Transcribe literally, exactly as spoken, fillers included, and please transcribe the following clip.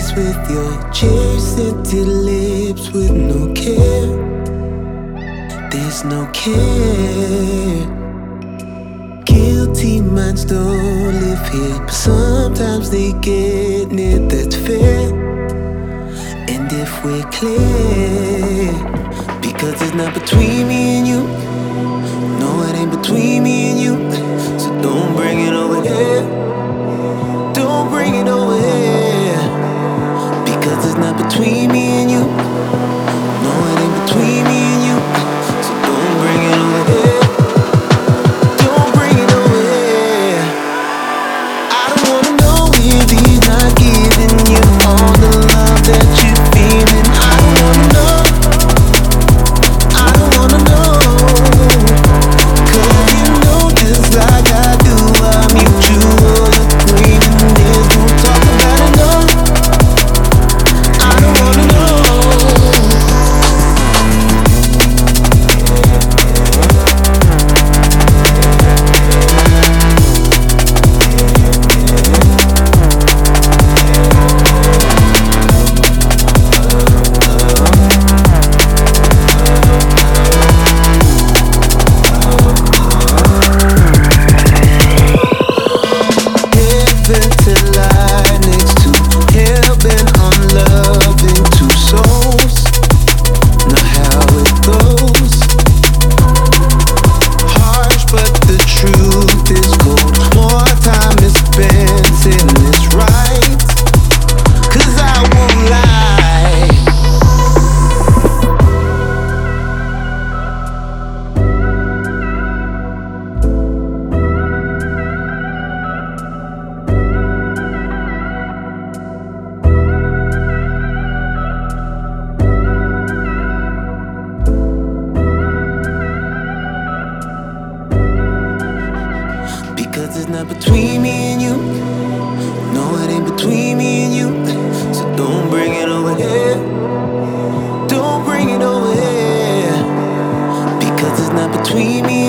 eyes with your cherry scented lips with no care. There's no care. Guilty minds don't live here, but sometimes they get near, that's fair. And if we're clear, because it's not between me and you. No, it ain't between me and you. So don't bring it over here. Don't bring it over here. Because it's not between me and you. No, it ain't between me and you. So don't bring it over here. Don't bring it over here. I don't wanna know if he's not giving you all the love that you're feeling. I don't wanna know. I don't wanna know. Cause you know just like I do, our mutual agreement is we'll talk about it, no. I don't wanna know. Heaven to lie next to heaven, I'm loving two souls. Not how it goes. Harsh, but the truth is cold. More time is spent in this right. Cause I won't lie. Because it's not between me and you. No, it ain't between me and you. So don't bring it over here. Don't bring it over here. Because it's not between me